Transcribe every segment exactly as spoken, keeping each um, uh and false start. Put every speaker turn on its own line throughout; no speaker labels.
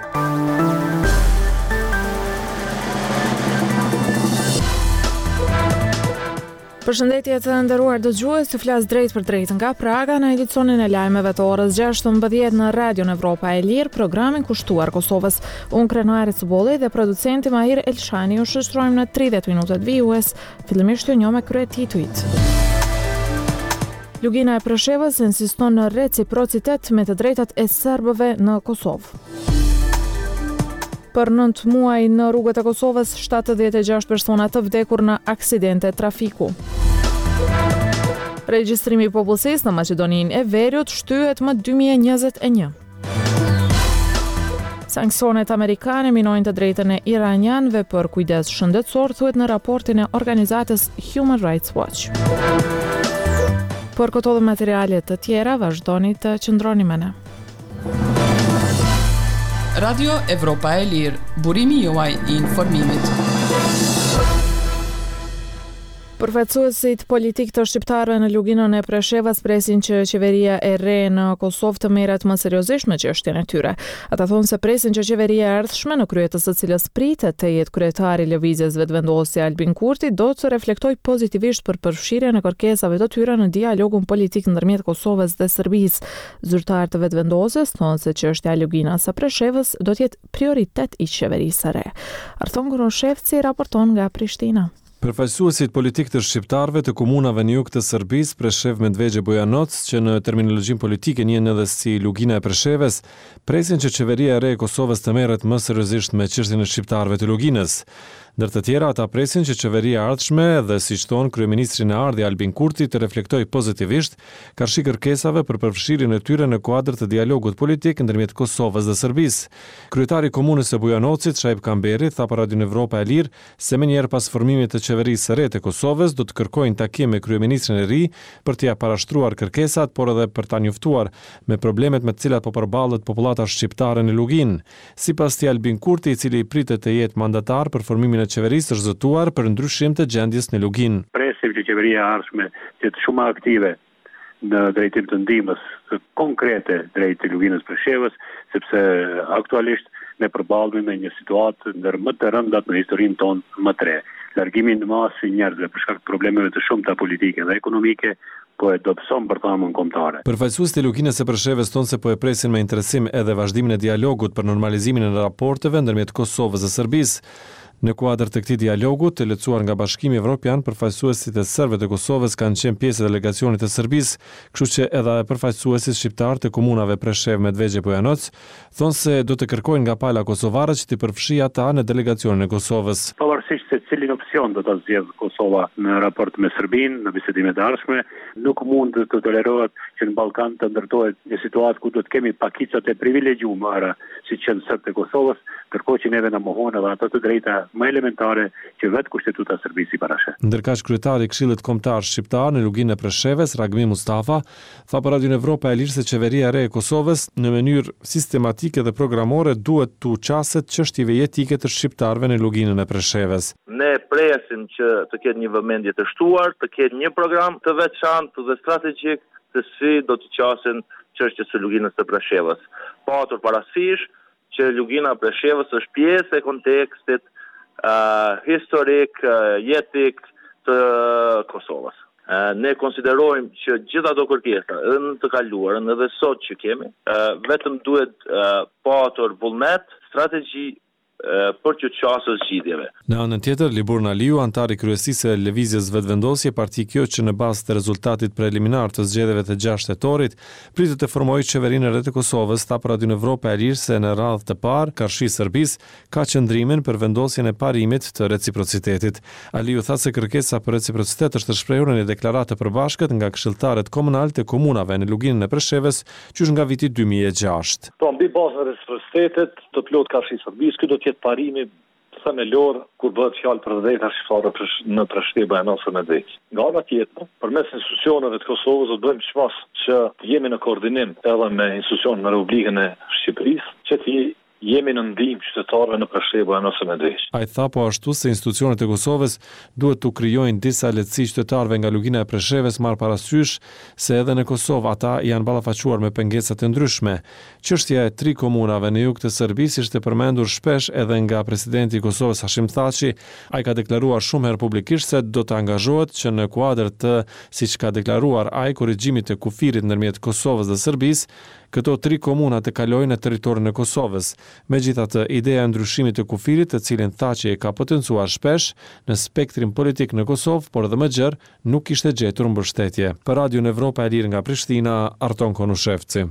Përshëndetje të nderuar dëgjues, të flas drejt për drejt nga Praga në edicionin e lajmeve të orës gjashtëmbëdhjetë në Radion Evropa e Lirë, programin kushtuar Kosovës. Unë Krenuari Cubulli dhe producenti Mahir Elshani ju shoqërojmë në tridhjetë minutat vijues, fillimisht ju njoh me kryetituit. Lugina e Preshevës insiston në reciprocitet me të drejtat e serbëve në Kosovë. Për nëntë muaj në rrugët e Kosovës, shtatëdhjetë e gjashtë persona të vdekur në aksidente trafiku. Regjistrimi i popullsisë në Maqedoninë e Veriut shtyhet më dy mijë e njëzet e një. Sanksionet amerikane minojnë të drejtën e iranianëve për kujdes shëndetësor, thuhet në raportin e organizatës Human Rights Watch. Për këto dhe materiale të tjera, vazhdoni të qëndroni me ne.
Radio Evropa e Lirë, burimi juaj i informimit.
Përfaqësuesit politik të shqiptarëve në luginën e Preshevës presin që qeveria e re në Kosovë të merret më seriozisht me çështjen e tyre. Ata thonë se presin që qeveria e ardhshme, në krye të së cilës pritet të jetë kryetari i lëvizjes vetëvendosje Albin Kurti, do të reflektojë pozitivisht për përfshirjen e kërkesave të tyre në dialogun politik ndërmjet Kosovës dhe Serbisë. Zyrtarët të vetëvendosjes thonë se çështja e luginës së Preshevës do të jetë prioritet i qeverisë së re. Arthur Grunoshevci raporton nga Prishtina.
Përfaqësuesit politik të shqiptarëve të komunave në jug të Serbisë, Preshev, Medvegje, Bojanoc, që në terminologjinë politike njihen edhe si lugina e Preshevës, presin që qeveria e re e Kosovës të merret më seriozisht me çështjen e shqiptarëve të luginës. Ndër të tjera, ata presin që qeveria e ardhshme dhe siç thon kryeministri në ardhje Albin Kurti të reflektojë pozitivisht karshi kërkesave për përfshirjen e tyre në kuadër të dialogut politik ndërmjet Kosovës dhe Serbisë. Kryetari i komunës së Bujanocit, Shaib Kamberi, tha për Radion Evropa e Lirë se menjëherë pas formimit të qeverisë së re të Kosovës do të kërkojnë takim me kryeministrin e ri për t'ia parashtruar kërkesat, por edhe për ta njoftuar me problemet me të cilat po përballet popullata shqiptare në Luginë. Sipas tij Albin Kurti, i cili pritet të jetë mandatar për formimin e qeverisë, është zëtuar për ndryshim të gjendjes në Luginë.
Presim që qeveria e ardhshme të jetë shumë aktive në drejtim të ndihmës konkrete drejt Luginës Preshevës, sepse aktualisht ne përballemi me një situatë ndër më të rëndat në historinë tonë më të re. Largimi në masë i njerëzve për shkak të problemeve të shumta politike dhe ekonomike po e dobëson bërthamën kombëtare.
Përfaqësuesit e luginës së Preshevës thonë se po e presin me interesim edhe vazhdimin e dialogut për normalizimin e raporteve ndërmjet Kosovës dhe Serbisë. Në kuadër të këtij dialogu, të lehtësuar nga Bashkimi Evropian, përfaqësuesit e serbëve të Kosovës kanë qenë pjesë e delegacionit të Serbisë, kështu që edhe përfaqësuesit shqiptar të komunave Preshev, Medvegje, Bojanoc thonë se do të kërkojnë nga pala kosovare që të përfshijë ata në delegacionin e Kosovës.
Pavarësisht se cilin opsion do ta zgjedhë Kosova në raport me Serbinë, në bisedimet e ardhshme, nuk mund të tolerohet që në Ballkan të ndërtohet një situatë ku do të kemi pakicat e privilegjuara, siç janë serbët e Kosovës, ndërkohë që neve na mohon edhe ato të drejta më elementare që vetë kushtetuta e Serbisë i parashe.
Ndërkaq kryetari i Këshillit Kombëtar Shqiptar në luginën e Preshevës, Ragmi Mustafa, tha për Radion Evropa e Lirë se qeveria e re e Kosovës në mënyrë sistematike dhe programore duhet të uqaset çështjeve jetike të shqiptarëve në luginën e Preshevës.
Ne presim që të ketë një vëmendje të shtuar, të ketë një program të veçantë dhe strategjik se si do të qasin çështjet së luginës së Preshevës. Patur parasysh që lugina e Preshevës është pjesë e kontekstit Uh, historik, uh, jetik të Kosovës. Uh, ne konsiderojmë që gjitha ato kërkesa, edhe në të kaluarën, edhe sot që kemi, uh, vetëm duhet uh, patur vullnet, strategji për që qasës zgjidhjeve.
Në anën tjetër, Libur Naliu, antari kryesisë e lëvizjes vetëvendosje, parti kjo që në bazë të rezultatit preliminar të zgjedhjeve të gjashtë tetorit, pritet të formojë qeverinë e re të Kosovës, tha për Radion Evropa e Lirë se në radhë të parë, karshi Serbisë ka qëndrimin për vendosjen e parimit të reciprocitetit. Aliu tha se kërkesa për reciprocitet është shprehur në një deklaratë të përbashkët nga këshilltarët komunal të komunave në luginën e Preshevës, qysh nga viti dy mijë e gjashtë.
Po mbi bazën e reciprocitetit të plot karshi Serbisë, ky do të jetë parimi themelor kur bëhet fjalë për drejta shqiptare në Preshevë, Bojanoc dhe Medvegje. Nga ana tjetër, përmes institucioneve të Kosovës do të bëjmë çfarë që jemi në koordinim edhe me institucionet në Republikën e Shqipërisë, që të jemi në ndihmë qytetarëve në Preshevë, Bujanosën e Devës.
Ai tha po ashtu se institucionet e Kosovës duhet të krijojnë disa lehtësi qytetarëve nga lugina e Preshevës, marr parasysh se edhe në Kosovë ata janë ballafaquar me pengesa të ndryshme. Çështja e tri komunave në jug të Serbisë ishte përmendur shpesh edhe nga presidenti i Kosovës Hashim Thaçi. Ai ka deklaruar shumë herë publikisht se do të angazhohet që në kuadër të, siç ka deklaruar ai, korrigjimit të kufirit ndërmjet Kosovës dhe Serbisë, këto tri komuna të kalojnë në territorin e Kosovës. Megjithatë, ideja e ndryshimit të kufirit, të cilin Thaçi e ka potencuar shpesh në spektrin politik në Kosovë, por edhe më gjerë, nuk kishte gjetur mbështetje. Për Radion Evropa e Lirë nga Prishtina, Arton Konushevci.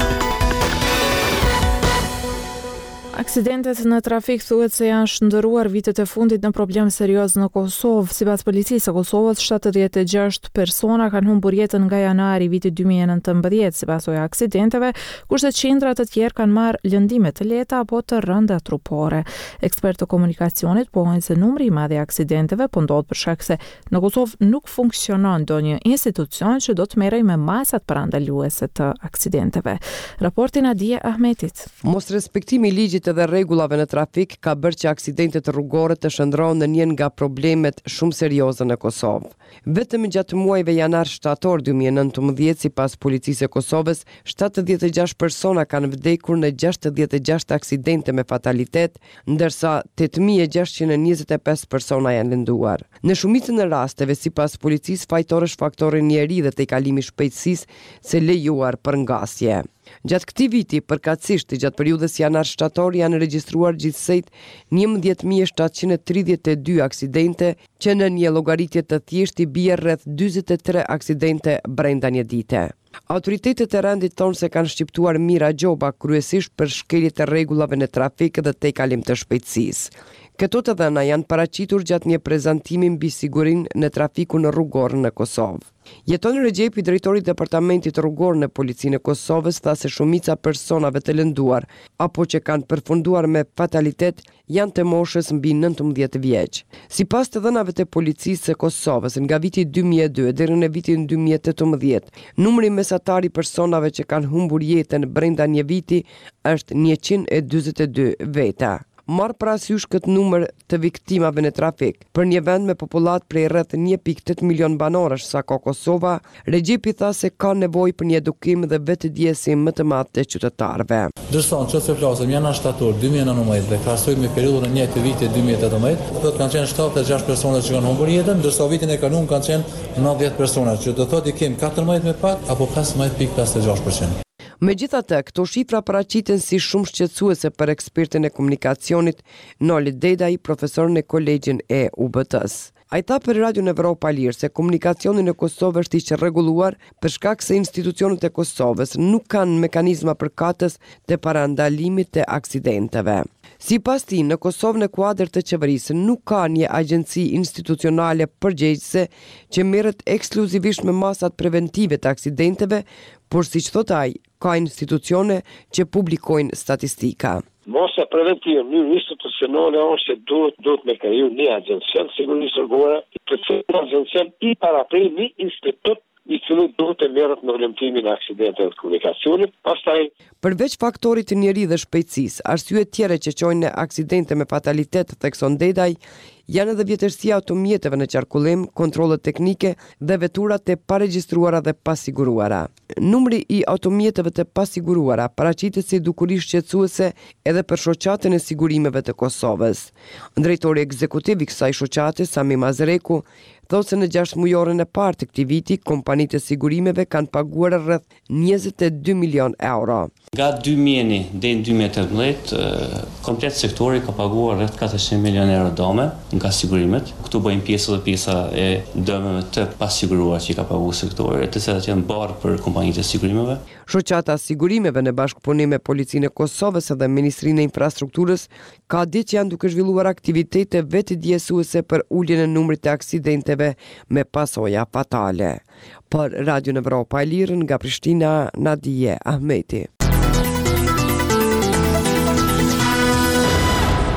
Aksidentet në trafik thuhet se janë shndërruar vitet e fundit në problem serioz në Kosovë. Sipas policisë së Kosovës, shtatëdhjetë e gjashtë persona kanë humbur jetën nga janari vitit dy mijë e nëntëmbëdhjetë sipas këtyre aksidenteve, kurse qindra të tjerë kanë marrë lëndime të lehta apo të rënda trupore. Ekspertë të komunikacionit pohojnë se numri i madh i aksidenteve po ndodh për shkak se në Kosovë nuk funksionon ndonjë institucion që do të merrej me masat parandaluese të aksidenteve. Raporti Nadia Ahmetit.
Mos respektimi i ligjit dhe rregullave në trafik ka bërë që aksidentet rrugore të shndrohen në një nga problemet shumë serioze në Kosovë. Vetëm gjatë muajve janar-shtator dy mijë e nëntëmbëdhjetë, sipas policisë së Kosovës, shtatëdhjetë e gjashtë persona kanë vdekur në gjashtëdhjetë e gjashtë aksidente me fatalitet, ndërsa tetë mijë e gjashtëqind e njëzet e pesë persona janë lënduar. Në shumicën e rasteve, sipas policisë, fajtor është faktori njeri dhe tejkalimi i shpejtësisë se lejuar për ngasje. Gjatë këtij viti, përkatësisht gjatë periudhës janar-shtator, janë regjistruar gjithsej njëmbëdhjetë mijë shtatëqind e tridhjetë e dy aksidente, që në një llogaritje të thjeshtë i bie rreth dyzet e tre aksidente brenda një dite. Autoritetet e rendit thonë se kanë shqiptuar mira gjoba, kryesisht për shkeljet e rregullave në trafik dhe tejkalim të shpejtësisë. Këto të dhëna janë paraqitur gjatë një prezantimi mbi sigurinë në trafikun rrugor në Kosovë. Jeton Regjepi, drejtori i departamentit rrugor në Policinë e Kosovës, tha se shumica personave të lënduar apo që kanë përfunduar me fatalitet janë të moshës mbi nëntëmbëdhjetë vjeç. Sipas të dhënave të Policisë së Kosovës, nga viti dy mijë e dy deri në vitin dy mijë e tetëmbëdhjetë, numri mesatar i personave që kanë humbur jetën brenda një viti është njëqind e dyzet e dy veta. Marr parasysh këtë numër të viktimave në trafik, për një vend me popullat prej rreth një pikë tetë milion banorësh sa ka Kosova, Regjepi tha se ka nevojë për një edukim dhe vetëdijësim më të madh të qytetarëve.
Dërsa nëse flasim janar shtator dy mijë e nëntëmbëdhjetë dhe krahasojmë me periudhën e njëjtë të vitit dy mijë e tetëmbëdhjetë, do të kanë qenë shtatëdhjetë e gjashtë persona që kanë humbur jetën, ndërsa vitin e kaluar kanë qenë nëntëdhjetë persona, që do thotë i kemi katërmbëdhjetë me pak apo pesëmbëdhjetë pikë pesëdhjetë e gjashtë përqind.
Megjithatë, këto shifra paraqiten si shumë shqetësuese për ekspertin e komunikacionit Noli Dedaj, profesor në kolegjin e U B T-s. Ai tha për Radion Evropa Lirë se komunikacioni në Kosovë është i çrregulluar për shkak se institucionet e Kosovës nuk kanë mekanizma përkatës të parandalimit të aksidenteve. Sipas tij, në Kosovë në kuadër të qeverisë nuk ka një agjenci institucionale përgjegjëse që merret ekskluzivisht me masat preventive të aksidenteve, por siç thot ai, ka institucione që publikojnë statistika.
Masa preventive në mënyrë institucionale është që duhet duhet me kriju një agjencion sigurisë rrugore, të cilën agjencion i paraprin një institut i cili duhet të merret në rrëmtimin e aksidenteve të komunikacionit. Pastaj,
përveç faktorit të njeri dhe shpejtësisë, arsye tjera që çojnë në aksidente me fatalitet, thekson Dedaj, janë edhe vjetërsia automjeteve në qarkullim, kontrollet teknike dhe veturat e paregjistruara dhe pasiguruara. Numri i automjeteve të pasiguruara paraqitet si dukuri shqetësuese edhe për shoqatën e sigurimeve të Kosovës. Drejtori ekzekutiv i kësaj shoqate, Sami Mazreku, thotë se në gjashtë mujorën e parë të këtij viti, kompanitë e sigurimeve kanë paguar rreth njëzet e dy milion euro.
Nga dy mijë deri në dy mijë e tetëmbëdhjetë, komplet sektori ka paguar rreth katërqind milion euro dome nga sigurimet. Këtu bëjnë pjesë dhe pjesa e dëmeve të pasiguruar që i ka paguar sektori, të cilat janë barë për kompanitë e sigurimeve.
Shoqata sigurimeve në bashkëpunim me Policinë e Kosovës dhe Ministrinë e Infrastrukturës ka ditë që janë duke zhvilluar aktivitete vetëdijësuese për uljen e numrit të aksidenteve me pasoja fatale. Për Radion Evropa e Lirë nga Prishtina, Nadia Ahmeti.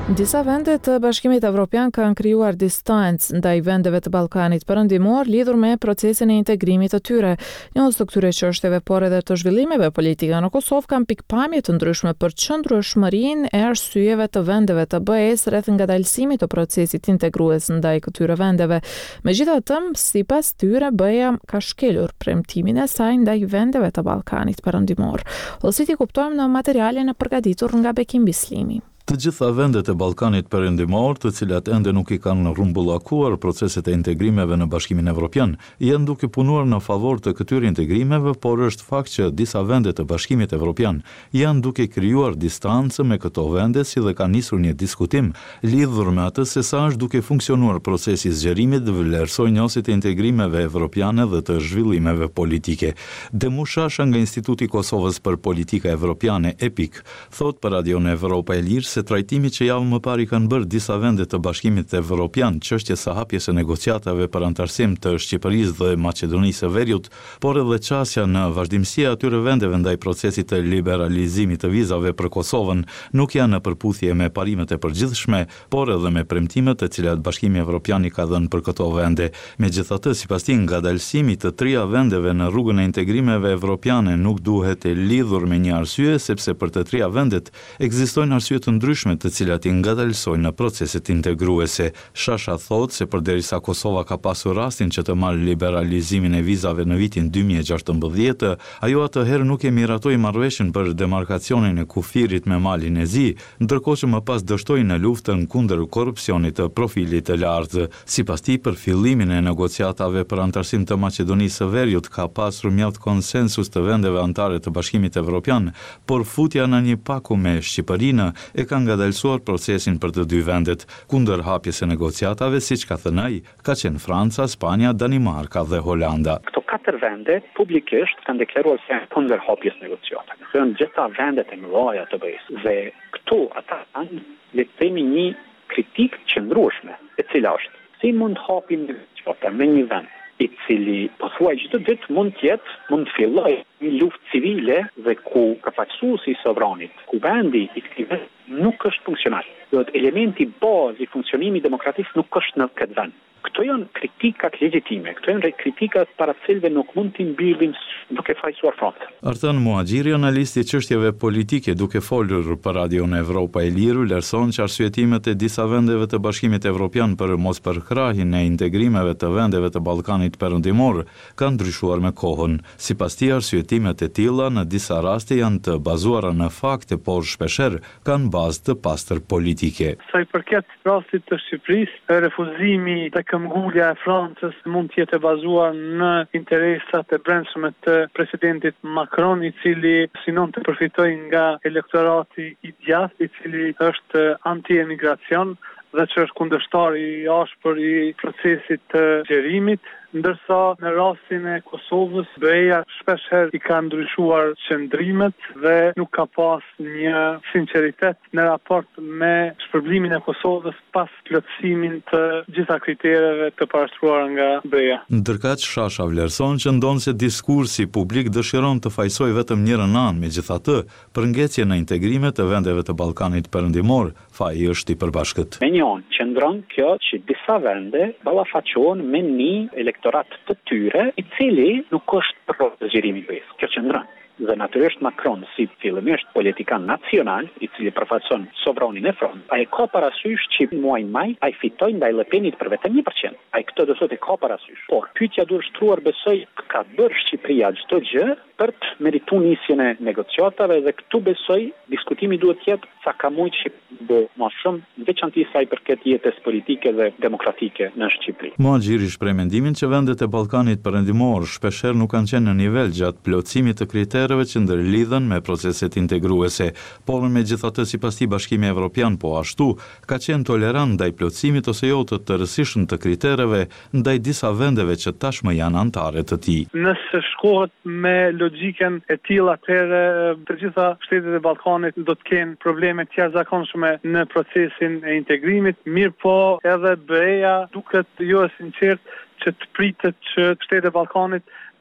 Disa vende të Bashkimit Evropian kanë krijuar distancë ndaj vendeve të Ballkanit Perëndimor lidhur me procesin e integrimit të tyre. Njohës të këtyre çështjeve, por edhe të zhvillimeve politike në Kosovë kanë pikpamje të ndryshme për qëndrueshmërinë e arsyeve të vendeve të B E-s rreth ngadalësimit të procesit integrues ndaj këtyre vendeve. Megjithatë, sipas tyre, B E-ja ka shkelur premtimin e saj ndaj vendeve të Ballkanit Perëndimor. Ose ti kuptojmë në materialin e përgatitur nga Bekim Bislimi.
Të gjitha vendet e Ballkanit Perëndimor, të cilat ende nuk i kanë rrumbullakuar proceset e integrimeve në Bashkimin Evropian, janë duke punuar në favor të këtyre integrimeve, por është fakt që disa vende të Bashkimit Evropian janë duke krijuar distancë me këto vende, si dhe ka nisur një diskutim lidhur me atë se sa është duke funksionuar procesi i zgjerimit dhe vlerësoj njohësit e integrimeve evropiane dhe të zhvillimeve politike. Demushasha nga Instituti i Kosovës për Politika Evropiane E P I K thot për Radion Evropa e Lirë se trajtimi që javën më parë i kanë bërë disa vende të Bashkimit Evropian çështjes së hapjes së negociatave për antarësim të Shqipërisë dhe Maqedonisë së Veriut, por edhe çësia në vazhdimsi e atyre vendeve ndaj procesit të liberalizimit të vizave për Kosovën nuk janë në përputhje me parimet e përgjithshme, por edhe me premtimet të cilat Bashkimi Evropian i ka dhënë për këto vende. Megjithatë, sipas tij, ngadalësimi të trija vendeve në rrugën e integrimeve evropiane nuk duhet e lidhur me një arsye, sepse për të trija vendet ekzistojnë arsye të ndryshme të cilat i ngadalësojnë në proceset integruese. Shasha thot se përderisa Kosova ka pasur rastin që të marrë liberalizimin e vizave në vitin dy mijë e gjashtëmbëdhjetë, ajo atëherë nuk e miratoi marrëveshjen për demarkacionin e kufirit me malin e zi, ndërkohë që më pas dështoi në luftën kundër korrupsionit të profilit të lartë. Sipas tij, për fillimin e negociatave për antarësim të Maqedonisë së Veriut ka pasur mjaft konsensus të vendeve anëtare të Bashkimit Evropian, por futja në një paku me Shqipërinë e ka ngadalësuar procesin për të dy vendet. Kundër hapjes së negociatave, siç ka thënë ai, ka qenë Franca, Spanja, Danimarka dhe Holanda.
Këto katër vende publikisht kanë deklaruar se janë kundër hapjes negociatave. Këto janë gjitha vendet e mëdha të B E S. Dhe këtu ata kanë le të themi një kritikë qëndrueshme, e cila është si mund hapim negociata me një vend i cili pothuaj çdo ditë mund të jetë, mund të fillojë një luftë civile dhe ku përfaqësuesi i sovranit, ku vendi i këtij vendi nuk është funksional. Do të elementi bazë i funksionimit demokratik nuk është në këtë vend. Këto janë kritikat legjitime, këto janë kritikat para të cilëve nuk mund t'i mbyllim duke fajsuar fronte.
Artan Muhaxhiri, analisti i çështjeve politike, duke folur për Radion Evropa e Lirë, vlerëson që arsyetimet e disa vendeve të Bashkimit Evropian për mospërkrahin e integrimeve të vendeve të Ballkanit Perëndimor kanë ndryshuar me kohën. Sipas tij, arsyetimet e tilla në disa raste janë të bazuara në fakte, por shpeshherë kanë bazë të pastër politike.
Sa i përket rastit të Shqipërisë, refuzimi të këmbgulja e Francës mund të jetë e bazuar në interesat e brendshme të presidentit Macron, i cili synon të përfitojë nga elektorati i djathtë, i cili është anti-emigracion dhe që është kundërshtar i ashpër i procesit të zgjerimit, ndërsa në rastin e Kosovës, B E-ja shpeshherë i ka ndryshuar qëndrimet dhe nuk ka pas një sinqeritet në raport me shpërblimin e Kosovës pas plotësimin të gjitha kritereve të parashtruara nga B E-ja.
Ndërkaq Shasha vlerëson që ndonse diskursi publik dëshiron të fajsojë vetëm njërën anë, megjithatë, përngjecje në integrime të vendeve të Ballkanit Perëndimor, faji është i përbashkët.
Me një anë qëndron kjo që disa vende ballafaqohen me një elektorat të tyre, i cili nuk është për zgjerimin e B E-s. Kjo qëndron. Dhe natyrisht Macron, si fillimisht politikan nacional, i cili përfaqëson sovranin e Francës, ai ka parasysh që muaj maj ai fitojnë ndaj Le Penit për vetëm një përqind. Ai këtë do thotë ka parasysh. Por pyetja duhet shtruar, besoj, ka bërë Shqipëria çdo gjë për të merituar nisjen e negociatave dhe këtu besoj diskutimi duhet të jetë sa ka mujt që bë më shumë veçanti sa i përket jetës politike dhe demokratike në Shqipëri.
Muhaxhiri shpreh mendimin që vendet e Ballkanit Perëndimor shpeshherë nuk kanë qenë në nivel gjatë plotësimit të kritereve që ndërlidhen me proceset integruese, por megjithatë sipas tij Bashkimi Evropian po ashtu ka qenë tolerant ndaj plotësimit ose jo të tërësishëm të kritereve ndaj disa vendeve që tashmë janë anëtare të tij.
Nëse shkohet me logjikën e tillë, atëherë të gjitha shtetet e Ballkanit do të kenë probleme të jashtëzakonshme në procesin e integrimit, mirë po edhe B E-ja duket jo e sinqert që të pritet që shtetet e Ballkanit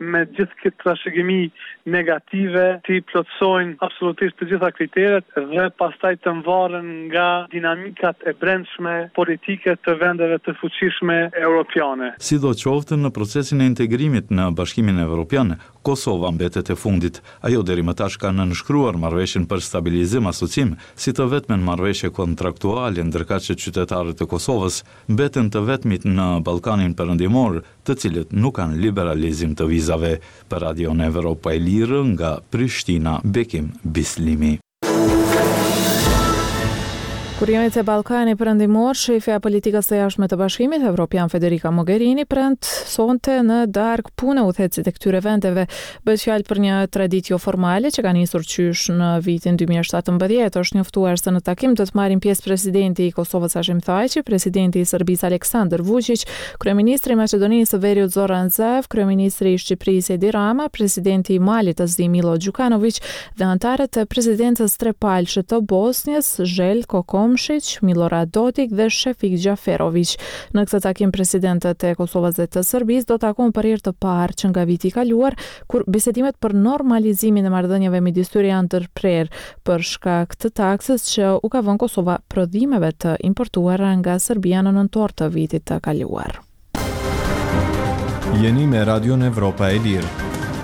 me gjithë këtë trashëgimi negative të plotësojnë absolutisht të gjitha kriteret dhe pastaj të mvarën nga dinamikat e brendshme politike të vendeve të fuqishme europiane.
Sidoqoftë në procesin e integrimit në Bashkimin Evropian, Kosova mbetet e fundit. Ajo deri më tash ka nënshkruar marrëveshjen për stabilizim asocim, si të vetmen marrëveshje kontraktuale, ndërkaq që qytetarët e Kosovës mbeten të vetmit në Ballkanin Perëndimor, të cilët nuk kanë liberalizim të vizave. Për Radion Evropa e Lirë nga Prishtina, Bekim Bislimi.
Kur jemi te Ballkani Perëndimor, shefja e politikës së jashtme të Bashkimit Evropian Federica Mogherini prent sonte në darkë punë udhëhecit e këtyre vendeve. Bëhet fjalë për një traditë jo formale që ka nisur qysh në vitin dy mijë e shtatëmbëdhjetë. Është njoftuar se në takim do të marrin pjesë presidenti i Kosovës Hashim Thaçi, presidenti i Serbisë Aleksandar Vučić, kryeministri i Maqedonisë së Veriut Zoran Zaev, kryeministri i Shqipërisë Edi Rama, presidenti i Malit Azdi Milo Đukanović dhe anëtarët e presidencës trepalëshe të Bosnjës Željko Komšić, Milorad Dodik dhe Šefik Gjaferović. Në këtë takim presidentët e Kosovës dhe të Serbisë do takojnë për herë të parë që nga viti i kaluar, kur bisedimet për normalizimin e marrëdhënieve midis tyre janë ndërprerë për shkak të taksës që u ka vënë Kosova prodhimeve të importuara nga Serbia në nëntor të vitit të kaluar.
Jeni me Radion Evropa e Lirë.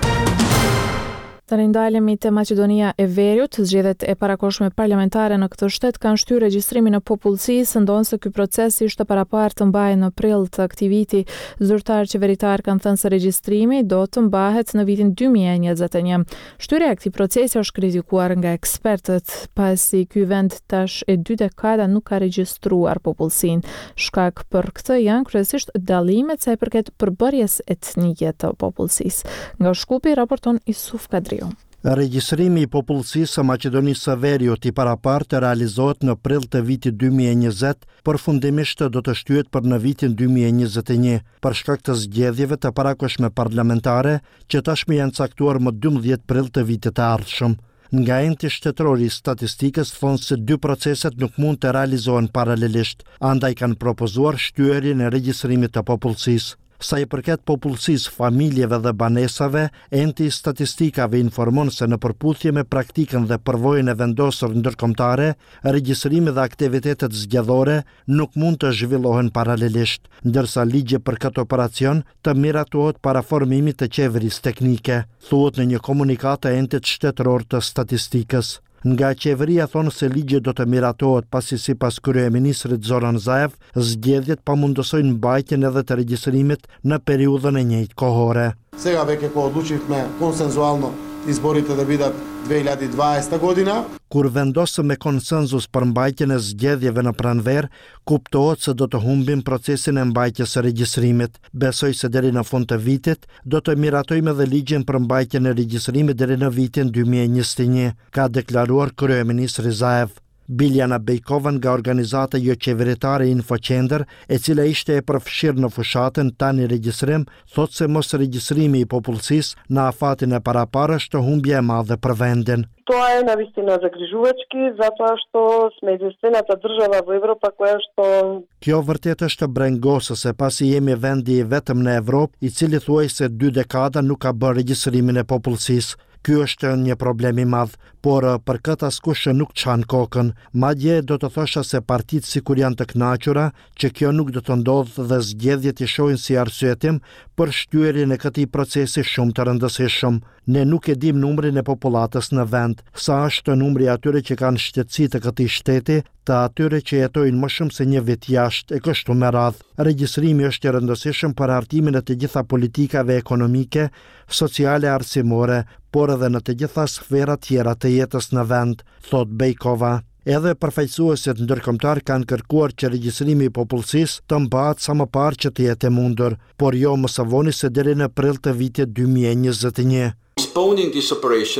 Të rindalemi te Maqedonia e Veriut, zgjedhjet e parakohshme parlamentare në këtë shtet kanë shtyr regjistrimin e popullsisë, ndonse ky proces ishte paraparë të mbahej në prill të këtij viti. Zyrtar qeveritar kanë thënë se regjistrimi do të mbahet në vitin dy mijë e njëzet e një. Shtyrja e këtij procesi është kritikuar nga ekspertët, pasi ky vend tash e dy dekada nuk ka regjistruar popullsinë. Shkak për këtë janë kryesisht dallimet sa i përket përbërjes etnike të popullsisë. Nga Shkupi raporton Isuf Kadri.
Regjistrimi i popullsisë së Maqedonisë së Veriut i parapartë realizohet në prill të vitit dy mijë e njëzet, përfundimisht do të shtyhet për në vitin dy mijë e njëzet e një, për shkak të zgjedhjeve të parakohshme parlamentare që tashmë janë caktuar më dymbëdhjetë prill të vitit të ardhshëm. Nga enti shtetëror i statistikës thonë se dy proceset nuk mund të realizohen paralelisht, andaj kanë propozuar shtyerjen e regjistrimit të popullsisë. Sa i përket popullsisë, familjeve dhe banesave, enti i statistikave informon se në përputhje me praktikën dhe përvojën e vendosur ndërkombëtare, regjistrimi dhe aktivitetet zgjedhore nuk mund të zhvillohen paralelisht, ndërsa ligji për këtë operacion të miratohet para formimit të qeverisë teknike, thuhet në një komunikat të entit shtetëror të statistikës. Nga qeveria thonë se ligji do të miratohet pasi sipas kryeministrit Zoran Zaev, zgjedhjet pamundësojnë mbajtjen edhe të regjistrimit në periudhën e njëjtë kohore.
Сега веќе го одлучивме консензуално изборите да бидат две илјади и дваесета година.
Kur vendosëm me konsenzus për mbajtjen e zgjedhjeve në pranverë, kuptohet se do të humbim procesin e mbajtjes së regjistrimit. Besoj se deri në fund të vitit do të miratojmë edhe ligjin për mbajtjen e regjistrimit deri në vitin dy mijë e njëzet e një, ka deklaruar kryeministri Zaev. Biljana Bejkova nga organizata jo qeveritare InfoQender, e cila ishte e përfshirë në fushatën tani regjistrim, thot se mos regjistrimi i popullsisë në afatin e paraparë është humbje e madhe për vendin.
Тоа е навистина загрижувачки, затоа што сме единствената држава во Европа која што
Kjo vërtet është brengosëse pasi jemi vendi i vetëm në Evropë i cili thuaj se dy dekada nuk ka bërë regjistrimin e popullsisë. Ky është një problem i madh, por për këtë askush nuk çan kokën. Madje do të thosha se partitë sikur janë të kënaqura që kjo nuk do të ndodhë dhe zgjedhjet i shohin si arsyetim për shtyerjen e këtij procesi shumë të rëndësishëm. Ne nuk e dim numrin e popullatës në vend, sa është numri i atyre që kanë shtetësi të këtij shteti, të atyre që jetojnë më shumë se një vit jashtë e kështu me radhë. Regjistrimi është i rëndësishëm për hartimin e të gjitha politikave ekonomike, sociale, arsimore, por edhe në të gjitha sferat tjera të jetës në vend, thot Bejkova. Edhe përfaqësuesit ndërkombëtar kanë kërkuar që regjistrimi i popullsisë të mbahet sa më parë që të jetë e mundur, por jo më së voni se deri në prill të vitit dy mijë e njëzet e një.
Postponing this operation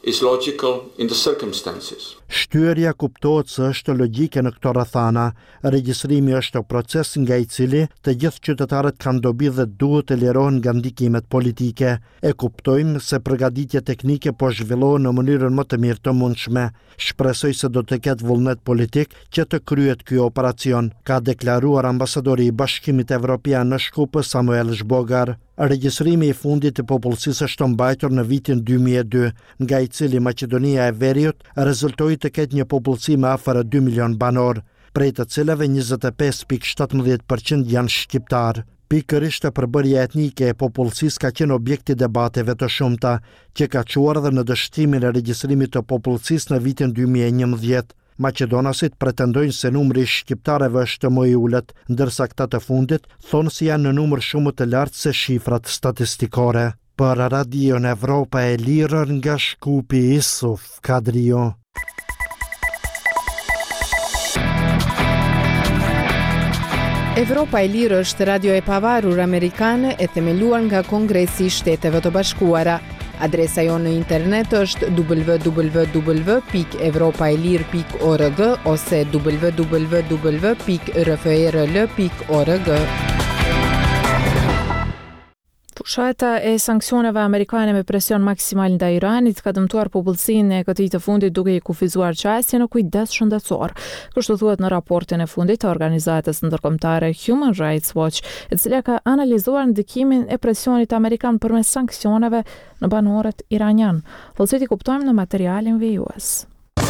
is logical in the circumstances.
Shtyerja kuptohet se është logjike në këto rrethana. Regjistrimi është proces nga i cili të gjithë qytetarët kanë dobi dhe duhet të lirohen nga ndikimet politike. E kuptojmë se përgatitja teknike po zhvillohen në mënyrën më të mirë të mundshme. Shpresoj se do të ketë vullnet politik që të kryet ky operacion, ka deklaruar ambasadori i Bashkimit Evropian në Shkup Samuel Zbogar. Regjistrimi i fundit të popullsisë është mbajtur në vitin dy mijë e dy, nga i cili Maqedonia e Veriut rezultoi të ketë një popullsi me afër dy milion banor, prej të cilave njëzet e pesë pikë shtatëmbëdhjetë përqind janë shqiptar. Pikërisht përbërja etnike e popullsisë ka qenë objekti debateve të shumta, që ka çuar edhe në dështimin e regjistrimit të popullsisë në vitin dy mijë e njëmbëdhjetë. Maqedonasit pretendojnë se numri i shqiptarëve është më i ulët, ndërsa këta të fundit thonë se janë në numër shumë të lartë se shifrat statistikore. Për Radion Evropa e Lirë nga Shkupi, Isuf Kadrio.
Evropa e Lirë është radio e pavarur amerikane e themeluar nga Kongresi i Shteteve të Bashkuara. Adresa jonë në internet është w w w pikë evropaelir pikë org ose w w w pikë r f r l pikë org.
Fushata e sanksioneve amerikane me presion maksimal ndaj Iranit ka dëmtuar popullsinë e këtij të fundit duke i kufizuar qasje në kujdes shëndetësor. Kështu thuhet në raportin e fundit të organizatës ndërkombëtare Human Rights Watch, e cila ka analizuar ndikimin e presionit amerikan përmes sanksioneve në banorët iranian. Vëllësit i kuptojmë në materialin vijues.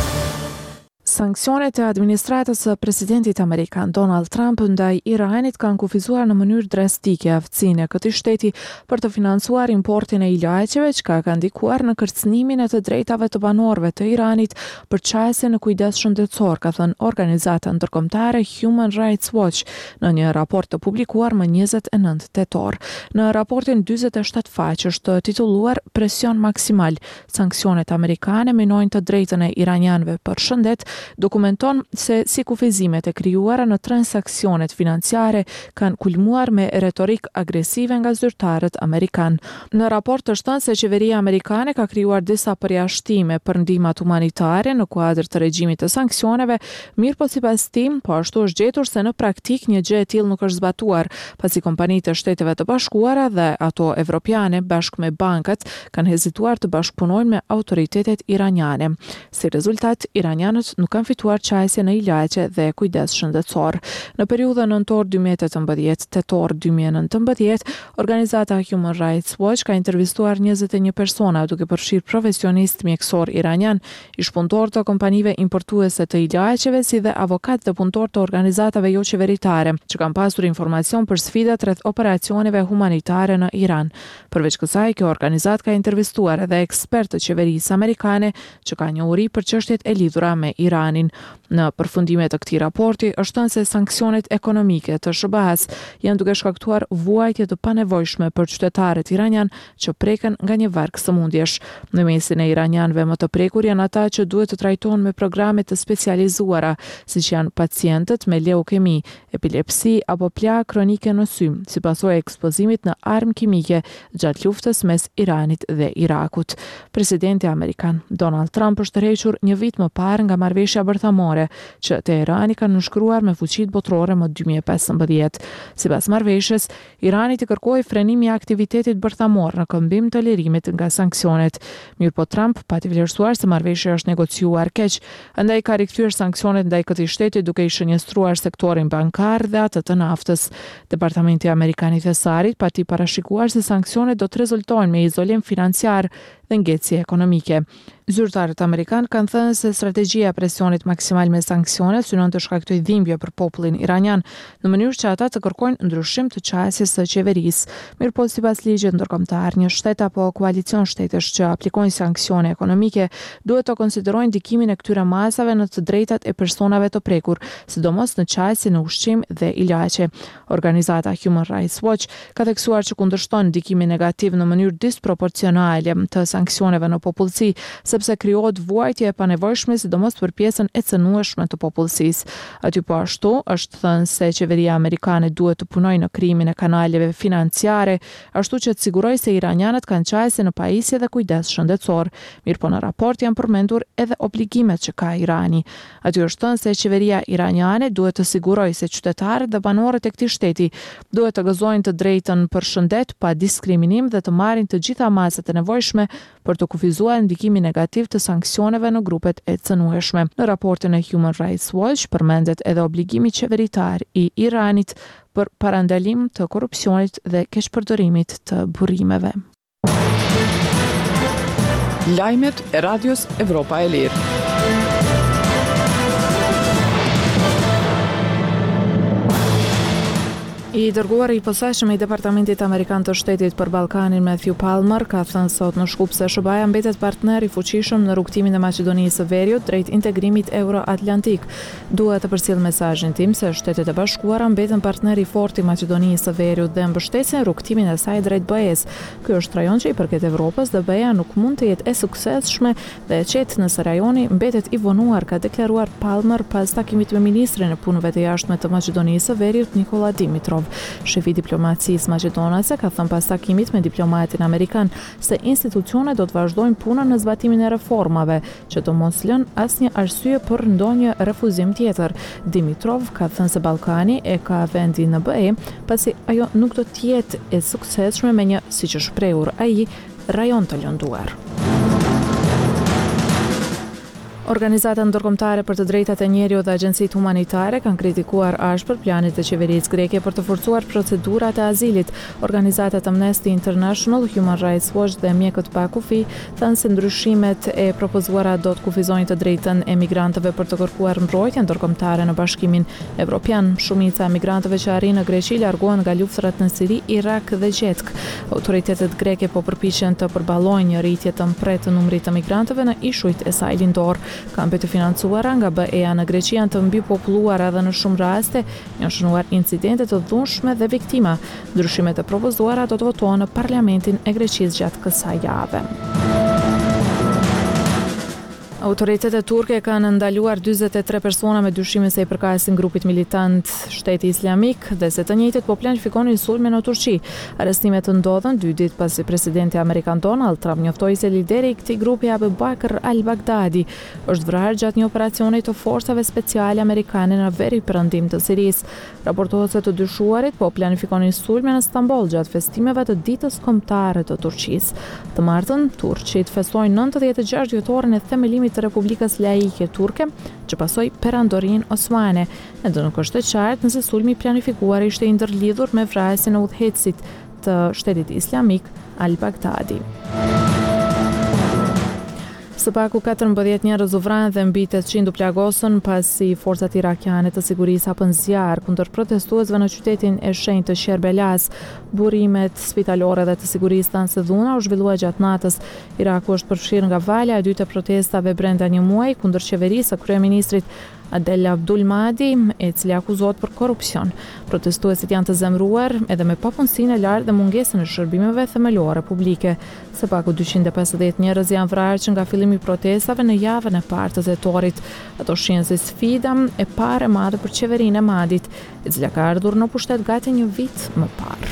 Sanksionet e administratës së presidentit amerikan Donald Trump ndaj Iranit kanë kufizuar në mënyrë drastike aftësinë e këtij shteti për të financuar importin e ilaçeve, që ka ndikuar në kërcënimin e të drejtave të banorëve të Iranit për qasje në kujdes shëndetësor, ka thënë organizata ndërkombëtare Human Rights Watch në një raport të publikuar më njëzet e nëntë tetor. Në raportin dyzet e shtatë faqesh të titulluar Presion maksimal, sanksionet amerikane minojnë të drejtën e iranianëve për shëndet, dokumenton se si kufizimet e krijuara në transaksionet financiare kanë kulmuar me retorik agresive nga zyrtarët amerikan. Në raport është thënë se qeveria amerikane ka krijuar disa përjashtime për ndihmat humanitare në kuadër të regjimit të sanksioneve, mirë po sipas tim, po ashtu është gjetur se në praktik një gjë e tillë nuk është zbatuar, pasi kompanitë e Shteteve të Bashkuara dhe ato evropiane bashkë me bankat kanë hezituar të bashkëpunojnë me autoritetet iraniane. Si rezultat, iranianët nuk kanë fituar qasje në ilaçe dhe kujdes shëndetësor. Në periudhën nëntor dy mijë e tetëmbëdhjetë tetor dy mijë e nëntëmbëdhjetë, organizata Human Rights Watch ka intervistuar njëzet e një persona duke përfshirë profesionist mjekësor iranian, ish punëtor të kompanive importuese të ilaçeve, si dhe avokat dhe punëtor të organizatave jo qeveritare, që kanë pasur informacion për sfidat rreth operacioneve humanitare në Iran. Përveç kësaj, kjo organizat ka intervistuar edhe ekspertë të qeverisë amerikane që ka njohuri për çështjet e lidhura me Iranin. Në përfundime të këtij raporti është thënë se sanksionet ekonomike të S B A-s janë duke shkaktuar vuajtje të panevojshme për qytetarët iranian që preken nga një varg sëmundjesh. Në mesin e iranianëve më të prekur janë ata që duhet të trajtohen me programe të specializuara, siç janë pacientët me leukemi, epilepsi apo plagë kronike në sy, si pasojë e ekspozimit në armë kimike gjatë luftës mes Iranit dhe Irakut. Presidenti amerikan Donald Trump është tërhequr një vit më parë nga marrëveshja bërthamore që Teherani ka nënshkruar me fuqitë botërore më dy mijë e pesëmbëdhjetë. Sipas marrëveshjes, Irani të kërkoi frenimin e aktivitetit bërthamor në këmbim të lirimit nga sanksionet. Mirë po Trump pati vlerësuar se marrëveshja është negociuar keq, andaj ka rikthyer sanksionet ndaj këtij shteti duke i shënjestruar sektorin bankar dhe atë të naftës. Departamenti amerikan i Thesarit pati parashikuar se sanksionet do të rezultojnë me izolim financiar dhe ngjecje ekonomike. Zyrtarët amerikan kanë thënë se strategjia e presionit maksimal me sanksione synon të shkaktojë dhimbje për popullin iranian, në mënyrë që ata të kërkojnë ndryshim të qasjes së qeverisë. Mirë po sipas ligjit ndërkombëtar, një shtet apo koalicion shtetesh që aplikojnë sanksione ekonomike duhet të konsiderojnë ndikimin e këtyre masave në të drejtat e personave të prekur, sidomos në qasje në ushqim dhe ilaçe. Organizata Human Rights Watch ka theksuar që kundërshton ndikimin negativ në mënyrë disproporcionale të sanksioneve në popullsi, sepse krijohet vuajtje e panevojshme sidomos për pjesën e cënueshme të popullsisë. Aty po ashtu është thënë se qeveria amerikane duhet të punojë në krijimin e kanaleve financiare, ashtu që të sigurojë se iranianët kanë qajse në pajisje dhe kujdes shëndetësor. Mirëpo në raport janë përmendur edhe obligimet që ka Irani. Aty është thënë se qeveria iraniane duhet të sigurojë se qytetarët dhe banorët e këtij shteti duhet të gëzojnë të drejtën për shëndet pa diskriminim dhe të marrin të gjitha masat e nevojshme për të kufizuar ndikimin negativ të sanksioneve në grupet e cënueshme. Në raportin e Human Rights Watch përmendet edhe obligimi qeveritar i Iranit për parandalim të korrupsionit dhe keqpërdorimit të burrimeve.
Lajmet e Radios Evropa e Lirë.
I dërguari i posaçëm i Departamentit Amerikan të Shtetit për Ballkanin Matthew Palmer ka thënë sot në Shkup se S B A mbetet partner i fuqishëm në rrugtimin e Maqedonisë së Veriut drejt integrimit euro-atlantik. Dua të përcjell mesazhin tim se Shtetet e Bashkuara mbeten partner i fortë i Maqedonisë së Veriut dhe mbështesin rrugtimin e saj drejt B E-s. Ky është rajon që i përket Evropës dhe B E-a nuk mund të jetë e suksesshme dhe e qetë nëse rajoni mbetet i vonuar, ka deklaruar Palmer pas takimit me ministrin e punëve të jashtme të Maqedonisë së Veriut Nikola Dimitrov. Shefi diplomacisë maqedonase ka thënë pas takimit me diplomatin amerikan se institucionet do të vazhdojnë punën në zbatimin e reformave, që të mos lënë asnjë arsye për ndonjë refuzim tjetër. Dimitrov ka thënë se Ballkani e ka vendin në B E, pasi ajo nuk do të jetë e suksesshme me një, siç është shprehur ai, rajon të lënduar. Organizata ndërkombëtare për të drejtat e njeriut dhe agjencitë humanitare kanë kritikuar ashpër planet e qeverisë greke për të forcuar procedurat e azilit. Organizatat Amnesty International, Human Rights Watch dhe mjekët pa kufi thënë se ndryshimet e propozuara do të kufizojnë të drejtën e migrantëve për të kërkuar mbrojtje ndërkombëtare në Bashkimin Evropian. Shumica e migrantëve që arrin në Greqi largohen nga luftrat në Siri, Irak dhe Gjetk. Autoritetet greke po përpiqen të përballojnë një rritje të mpret të numrit të migrantëve në ishujt e saj lindor. Kampet të financuara nga B E-a në Greqi janë të mbypopulluara dhe në shumë raste janë shënuar incidente të dhunshme dhe viktima. Ndryshimet e propozuara do të votohen në Parlamentin e Greqisë gjatë kësaj jave. Autoritetet turke kanë ndaluar dyzet e tre persona me dyshime se i përkasin grupit militant Shteti Islamik dhe se të njëjtët po planifikonin sulme në Turqi. Arrestimet ndodhen dy ditë pasi presidenti amerikan Donald Trump njoftoi se lideri i këtij grupi Abu Bakr al-Baghdadi është vrarë gjatë një operacioni të forcave speciale amerikane në veri perëndim të Sirisë. Raportohet se të dyshuarit po planifikonin sulme në Stamboll gjatë festimeve të ditës kombëtare të Turqisë. Të martën, turqit festojnë nëntëdhjetë e gjashtë vjetorin e themelimit të Republikës Laike Turke, që pasoi perandorin osmane. Ende nuk është e qartë nëse sulmi planifikuar ishte i ndërlidhur me vrasjen e udhëheqësit të Shtetit Islamik al-Baghdadi. Së paku katërmbëdhjetë njerëz u vranë dhe mbi tetëqind u plagosën pasi forcat irakiane të sigurisë hapën zjarr kundër protestuesve në qytetin e shenjtë të Sherbelas. Burrimet spitalore dhe të sigurisë tanë se dhuna u zhvillua gjatë natës. Iraku është përfshirë nga valja e dytë e protestave brenda një muaji kundër qeverisë së kryeministrit Adel Abdul Mahdi, e cili akuzohet për korrupsion. Protestuesit janë të zemruar edhe me papunësinë e lartë dhe mungesën e shërbimeve themelore publike. Së paku dyqind e pesëdhjetë njerëz janë vrarë që nga fillimi i protestave në javën e parë të dhjetorit. Ato shihen si sfida e parë e madhe për qeverinë e Mahdit, e cila ka ardhur në pushtet gati një vit më parë.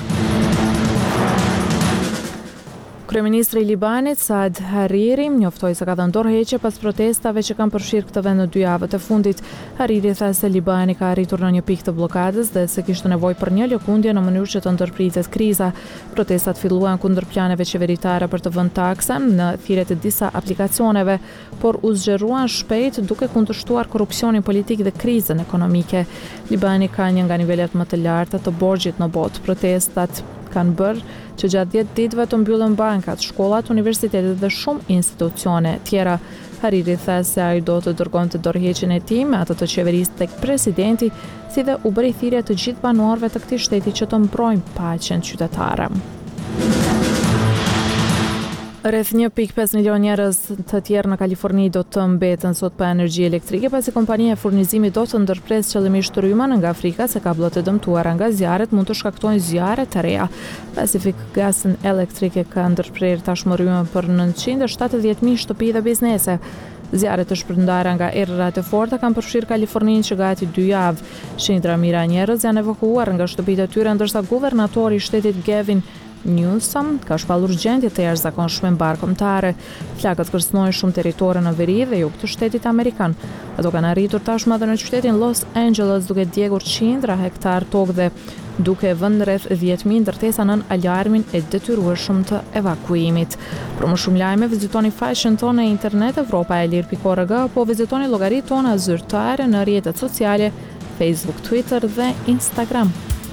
Kryeministri i Libanit Saad Hariri njoftoi se ka dhënë dorëheqje pas protestave që kanë përfshirë këtë vend në dy javët e fundit. Hariri tha se Libani ka arritur në një pikë të bllokadës dhe se kishte nevojë për një lëkundje në mënyrë që të ndërpritet kriza. Protestat filluan kundër planeve qeveritare për të vënë taksa në thirrjet e disa aplikacioneve, por u zgjerruan shpejt duke kundërshtuar korrupsionin politik dhe krizën ekonomike. Libani ka një nga nivelet më të larta të borxhit në botë. Protestat kanë bërë që gjatë dhjetë ditëve të mbyllën bankat, shkollat, universitetet dhe shumë institucione tjera. Hariri tha se ai do të dërgonte dorëheqjen e tij me atë të qeverisë tek presidenti, si dhe u bëri thirrje të gjithë banorëve të këtij shteti që të mbrojnë paqen qytetare. Rreth një pikë pesë milion njerëz të tjerë në Kaliforni do të mbeten sot pa energji elektrike pasi kompania e furnizimit do të ndërpres qëllimisht rrymë nga Afrika se kablot e dëmtuara nga zjarret mund të shkaktojnë zjarre të reja. Pacific Gas and Electric e ka ndërprer tashmë rrymën për nëntëqind e shtatëdhjetë mijë shtëpi dhe biznese. Zjarret të shpërndara nga errat e forta kanë përfshirë Kaliforninë që gati dy javë. Qindra mijëra njerëz janë evakuuar nga shtëpitë e tyre ndërsa guvernatori i shtetit Gavin Newsom ka shpallur gjendje të jashtëzakonshme mbar kombëtare. Flakët kërcënojnë shumë territore në veri dhe jug të shtetit amerikan. Ato kanë arritur tashmë edhe në qytetin Los Angeles duke djegur qindra hektar tokë dhe duke vënë rreth dhjetë mijë ndërtesa nën alarmin e detyrueshëm të evakuimit. Për më shumë lajme vizitoni faqen tonë në internet evropa e lir pikë org apo vizitoni llogaritë tona zyrtare në rrjetet sociale Facebook, Twitter dhe Instagram.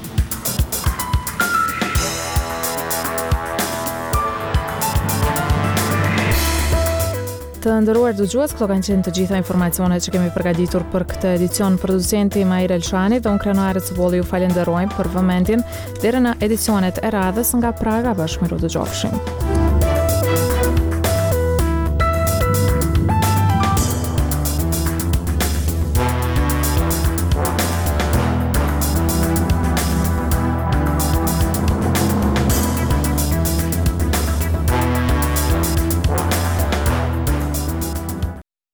Të nderuar dëgjues, këto kanë qenë të gjitha informacionet që kemi përgatitur për këtë edicion. Producenti Mair Elshani dhe unë Krenare Cëbolli ju falenderojmë për vëmendjen deri në edicionet e radhës nga Praga. Bashkë miru dëgjofshim.